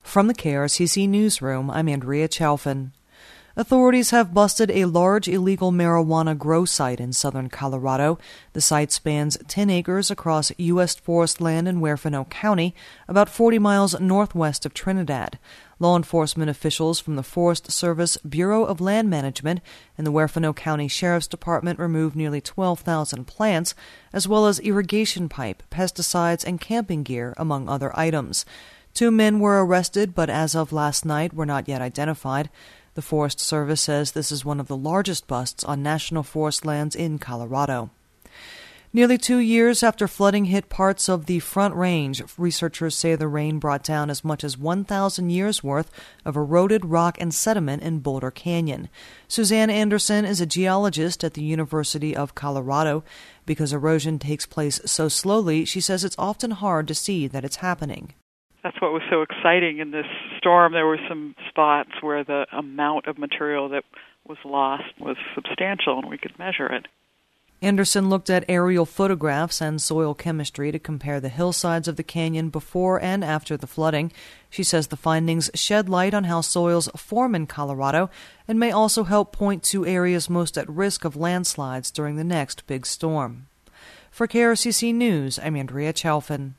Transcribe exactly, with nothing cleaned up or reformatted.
From the K R C C Newsroom, I'm Andrea Chalfin. Authorities have busted a large illegal marijuana grow site in southern Colorado. The site spans ten acres across U S forest land in Huerfano County, about forty miles northwest of Trinidad. Law enforcement officials from the Forest Service Bureau of Land Management and the Huerfano County Sheriff's Department removed nearly twelve thousand plants, as well as irrigation pipe, pesticides, and camping gear, among other items. Two men were arrested, but as of last night were not yet identified. The Forest Service says this is one of the largest busts on national forest lands in Colorado. Nearly two years after flooding hit parts of the Front Range, researchers say the rain brought down as much as one thousand years' worth of eroded rock and sediment in Boulder Canyon. Suzanne Anderson is a geologist at the University of Colorado. Because erosion takes place so slowly, she says it's often hard to see that it's happening. That's what was so exciting in this storm. There were some spots where the amount of material that was lost was substantial, and we could measure it. Anderson looked at aerial photographs and soil chemistry to compare the hillsides of the canyon before and after the flooding. She says the findings shed light on how soils form in Colorado and may also help point to areas most at risk of landslides during the next big storm. For K R C C News, I'm Andrea Chalfin.